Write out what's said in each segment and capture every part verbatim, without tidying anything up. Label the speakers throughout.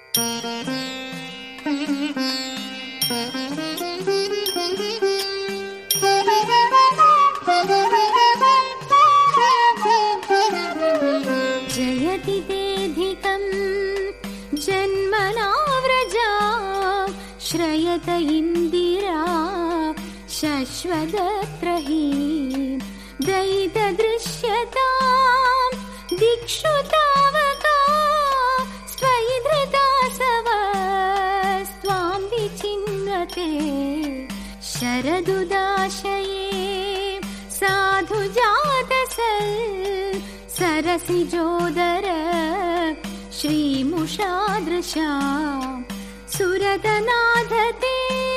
Speaker 1: जयति तेऽधिकं जन्मना व्रजा श्रयत इन्दिरा शश्वतत्रही दयितदृश्यतां दिक्षु तावका स्वयि धृतासवस्त्वां विचिन्वते शरदुदाशये साधु जातसल् सरसिजोदर श्रीमुषादृशा सुरतनाधते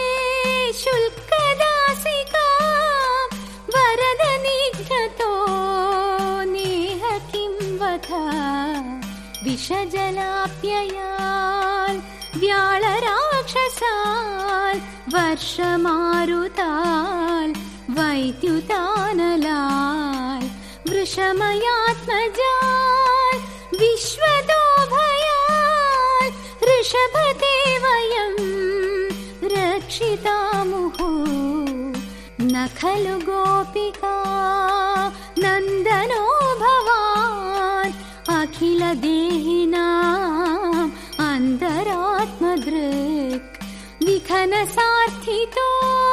Speaker 1: शुल्कदासिका वरद निघ्नतो नेह किं वथ विषजलाप्ययाल् व्याळराक्षसाल् वर्षमारुताल् वैद्युतानलाल् वृषमयात्मजाल् विश्वदोभयाल् ऋषभते वयं रक्षितामुः न खलु गोपिका नन्दनो भवान् अखिलदेहिनाम् अन्तरात्मदृक् विखनसार्थितो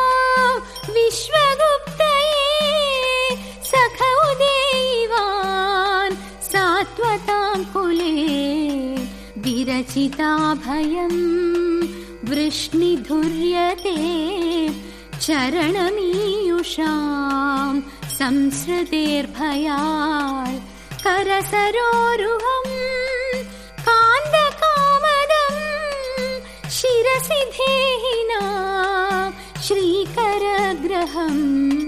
Speaker 1: विश्वगुप्तये सखौ देवान् सात्वतां कुले विरचिता भयं वृष्णिधुर्यते चरणमीयुषां संसृतेर्भयाल् करसरोरुहं कान्दकामदं शिरसि धेहिना श्रीकरग्रहम्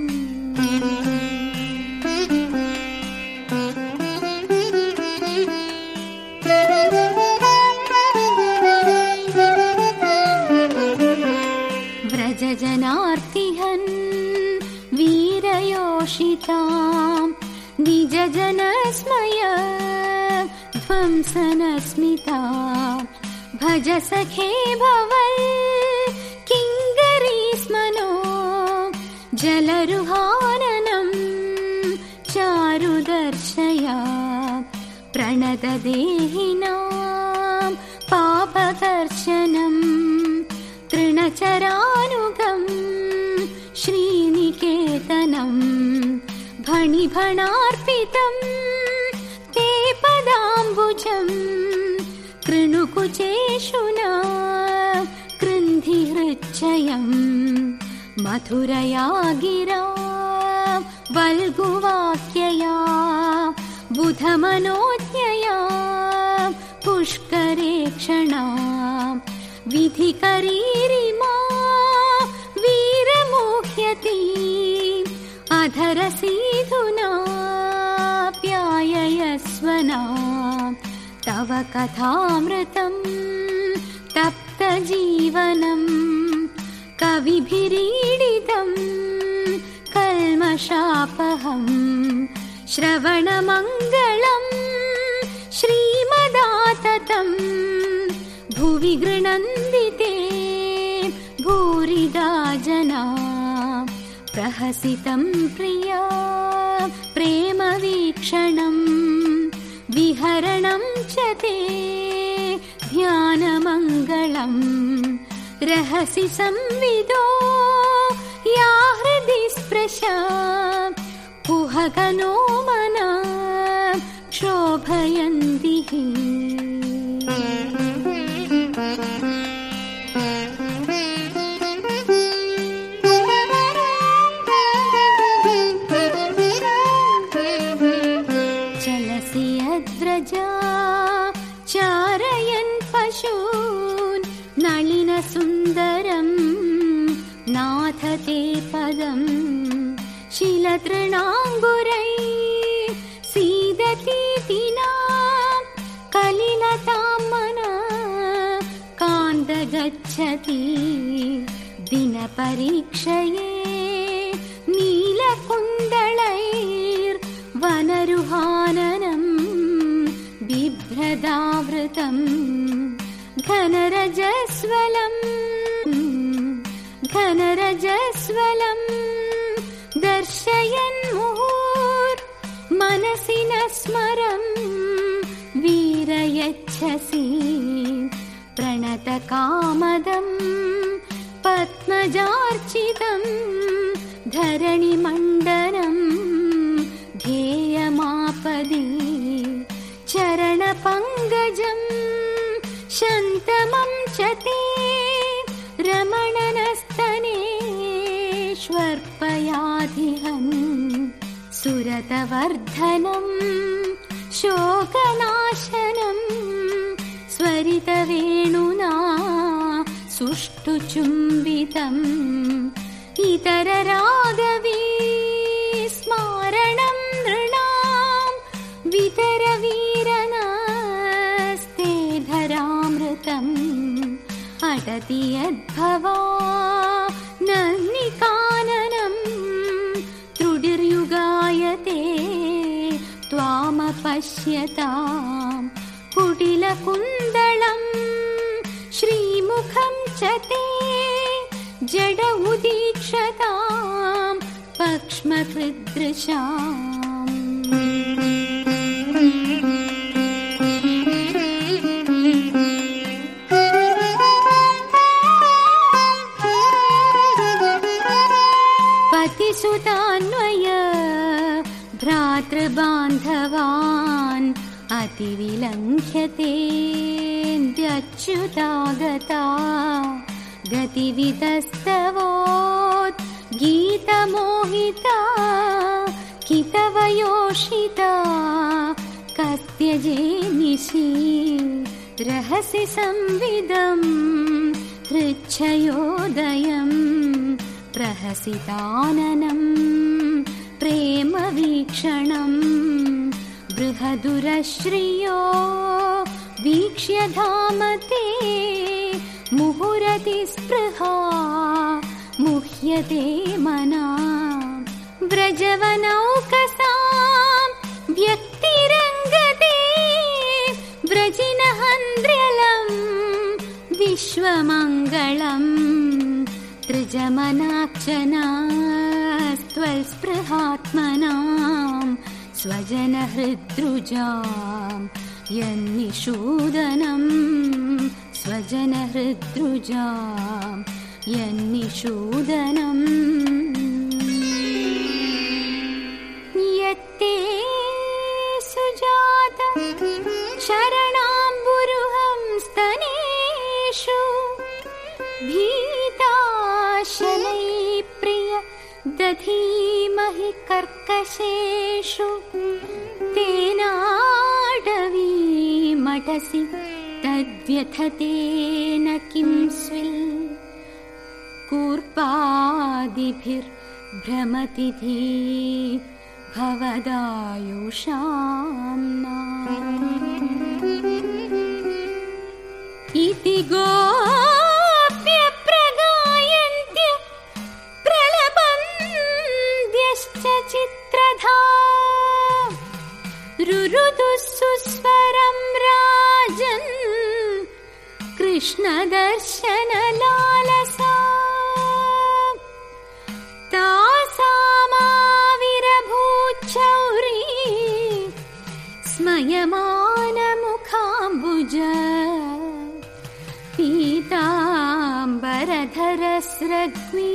Speaker 1: व्रजजनार्तिहन् वीरयोषितां निजजनस्मय ध्वंसनस्मितां भज सखे भवल् किङ्गरीस्मनो जलरुहाननं चारुदर्शया प्रणतदेहिनां पापकर्शनम् तृणचरानुगं श्रीनिकेतनं भणिभणार्पितं ते पदाम्बुजं कृणुकुचेषु न कृन्धिहृच्चयं मथुरया गिरा वल्गुवाक्यया बुधमनोज्ञया पुष्करे क्षणा विधिकरीरिमा वीरमुह्यति अधरसीधुना प्याययस्वना तव कथामृतं तप्तजीवनं कविभिरीडितं कल्मषापहं श्रवणमङ्गलं श्रीमदाततम् भुवि गृह्णन्ति ते भूरिदा जना प्रहसितं प्रिया प्रेमवीक्षणं विहरणं च ते ध्यानमङ्गलं रहसि संविदो या हृदि स्पृशा कुहकनो मना क्षोभयन्ति चलसि यद्व्रजा चारयन् पशून् नलिनसुन्दरं नाथ ते पदं शिलतृणाङ्गुरै सीदतीतिना कलिलतां मना कान्द गच्छति दिनपरीक्षये नीलकुन्दलैर्वनरुहाननं बिभ्रदावृतं घनरजस्वलम् घनरजस्वलम् दर्शयन् मुहुर् मनसि न स्मरम् वीरयच्छसि प्रणतकामदम् पद्मजार्चितम् धरणिमण्डनम् ध्येयमापदि चरणपङ्कजम् शन्तमं च ते रमणनस्तनेष्वर्पयाधिहन् सुरतवर्धनम् शोकनाशनम् स्वरितवेणुना सुष्ठुचुम्बितम् इतररागवी स्मारणं नृणां वितरवीरनस्ते धरामृतम् अटति यद्भवा नन्निकाननम् त्रुडिर्युगायते त्वामपश्यताम् कुटिलकुन्दलम् श्रीमुखं च ते जड उदीक्षताम् पक्ष्मकृदृशाम् पतिसुतान्वय भ्रातृबान्धवान् अतिविलङ्घ्यतेऽच्युतागता गतिवितस्तवोत् गीतमोहिता कितवयोषिता कस्त्यजेनिशि रहसि संविदम् हृच्छयोदयम् प्रहसिताननम् प्रेमवीक्षणम् बृहदुरश्रियो वीक्ष्य धामते मुहुरतिस्पृहा मुह्यते मना व्रजवनौकसाम् व्यक्तिरङ्गते व्रजिनहन्द्र्यलम् विश्वमङ्गलम् त्रिजमनाक्षनास्त्वल्स्पृहात्मनाम् स्वजनहृद्रुजाम् यन्निषूदनम् स्वजनहृद्रुजाम् यन्निषूदनम् यत्ते सुजात शरणाम्बुरुहं स्तनेषु भीताशनैप्रिय दधीमहि कर्कशेषु तेनाडवीमटसि तद्व्यथतेन किं स्विल् कूर्पादिभिर्भ्रमति धी भवदायुषाम्ना इति गोप्य प्रगायन्त्य प्रलपन्त्यश्च चित्रधा रुरुदुः सुस्वरं राजन् कृष्णदर्शनलालसा तासामाविरभूच्छौरी स्मयमानमुखाम्बुज पीताम्बरधरस्रग्वी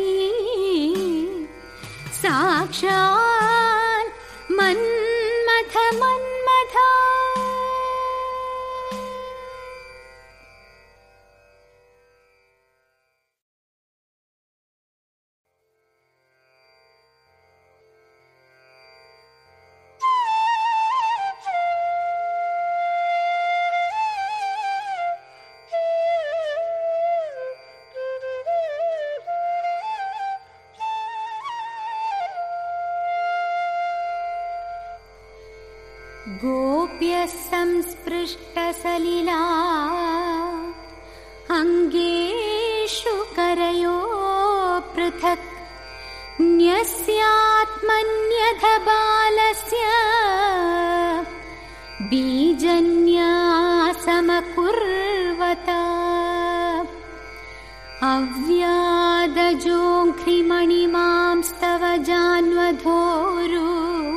Speaker 1: साक्षात् मन्मथ मन्मथा गोप्यः संस्पृष्टसलिला अङ्गेषु करयो पृथक् न्यस्यात्मन्यथबालस्य बीजन्यासमकुर्वता अव्यादजोङ्घ्रिमणिमांस्तव जान्वधोरु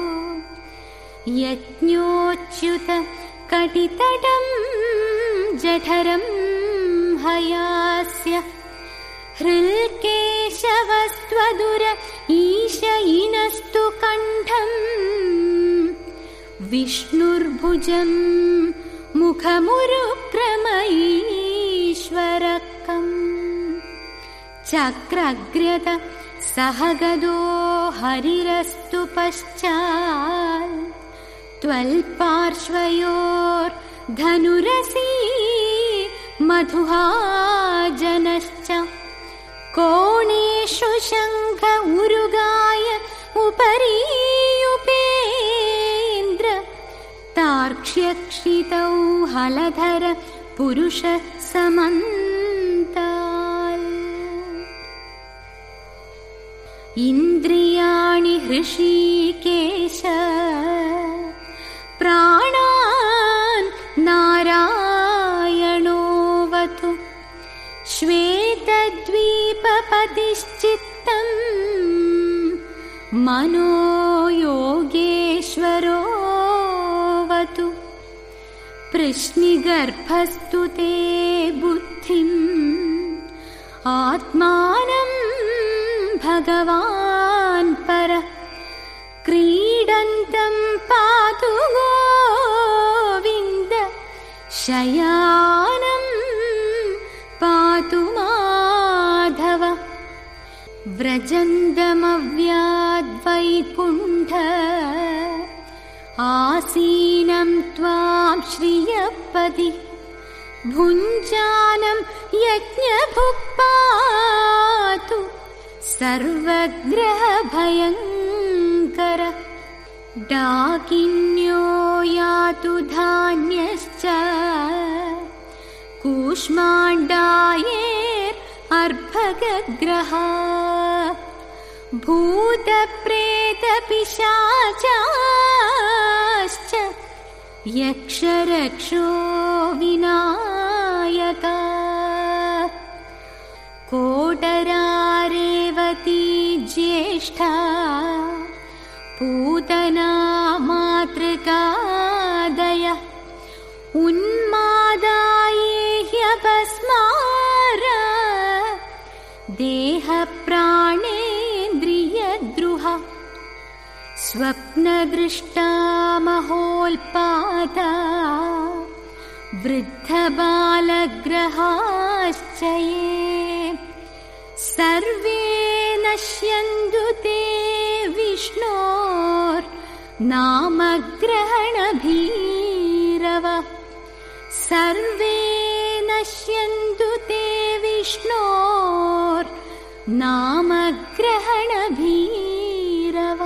Speaker 1: यज्ञोच्युत कटितटं जठरं हयास्य हृल्केशवस्त्वदुर ईशयिनस्तु कण्ठम् विष्णुर्भुजं मुखमुरुक्रमईश्वरकम् चक्रग्र्यत सह गदो हरिरस्तु पश्चात् त्वल्पार्श्वयोर्धनुरसी मधुहाजनश्च कोणेषु शङ्ख उरुगाय उपरीयुपेन्द्र तार्क्ष्यक्षितौ हलधर पुरुष समन्ताल् इन्द्रियाणि हृषीकेश प्राणान् नारायणोऽवतु श्वेतद्वीपपतिश्चित्तम् मनो योगेश्वरोऽवतु पृश्निगर्भस्तु ते बुद्धिम् आत्मानं भगवान् पर क्रीडन्तं पातु गोविन्द शयानं पातु माधव व्रजन्दमव्याद्वैकुण्ठ आसीनं त्वां श्रियपदि भुञ्जानं यज्ञभुक् पातु सर्वग्रहभयङ्कर डाकिन्यो यातु धान्यश्च कूष्माण्डायैर्अर्भकग्रहा भूतप्रेतपिशाचाश्च यक्षरक्षो विनायका कोटरारेवती ज्येष्ठा पूतना मातृकादय उन्मादाये ह्यपस्मार देहप्राणेन्द्रियद्रुहा स्वप्नदृष्टा महोल्पाता वृद्धबालग्रहाश्च ये सर्वे नश्यन्तु ते विष्णोर्नामग्रहणभीरव सर्वे नश्यन्तु ते विष्णोर्नामग्रहणभीरव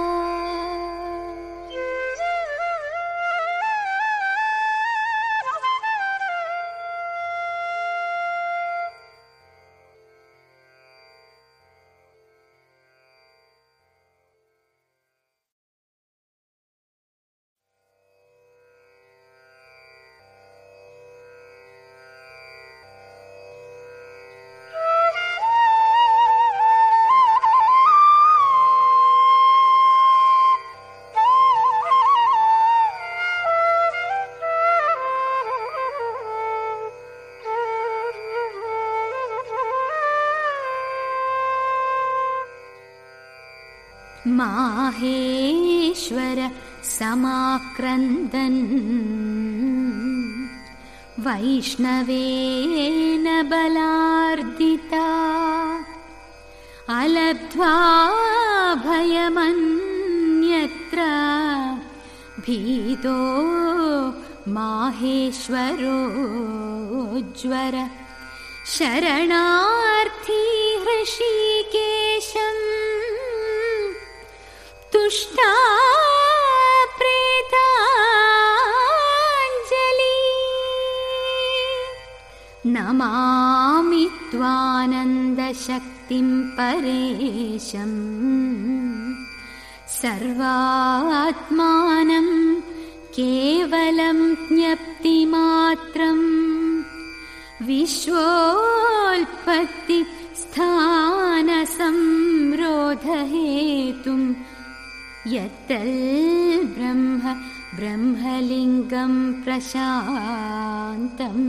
Speaker 1: माहेश्वर समाक्रन्दन् वैष्णवेन बलार्दिता अलब्ध्वा भयमन्यत्र भीतो माहेश्वरोज्वर शरणार्थी हृषीकेशम् तुष्टा प्रेताञ्जलि नमामि त्वानन्दशक्तिं परेशम् सर्वात्मानं केवलं ज्ञप्तिमात्रम् विश्वोन्नतिं कालोत्पत्ति स्थानसंरोधहेतुं यत्तल् ब्रह्म ब्रह्मलिङ्गं प्रशान्तम्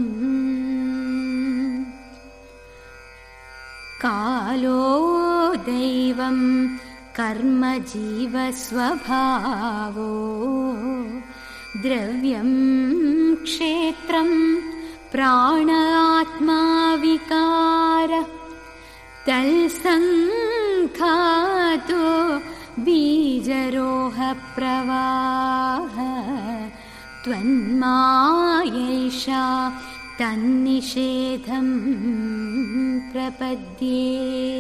Speaker 1: कालो दैवं कर्म जीवस्वभावो द्रव्यं क्षेत्रं प्राण आत्मा विकार तल्सङ्घातो बीजरोह प्रवाह त्वन्मायैषा तन्निषेधं प्रपद्ये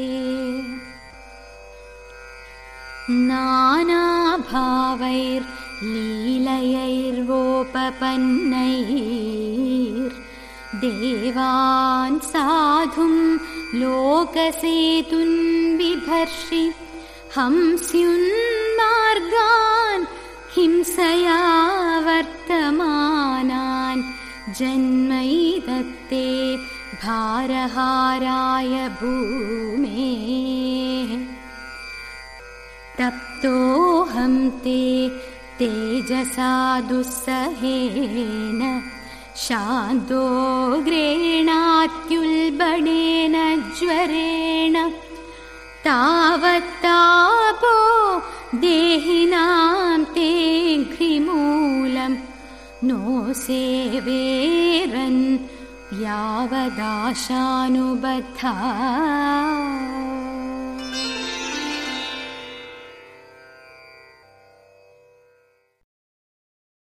Speaker 1: नानाभावैर्लीलयैर्वोपपन्नैर्देवान् साधुं लोकसेतुं बिभर्षि हंस्युन्मार्गान् हिंसया वर्तमानान् जन्मैदत्ते भारहाराय भूमेः तप्तोऽहं ते तेजसा दुस्सहेन शान्तोग्रेणात्युल्बणेन ज्वरेण तावत्तापो देहिनां ते घ्रिमूलं नो सेवेरन् यावदाशानुबद्धा।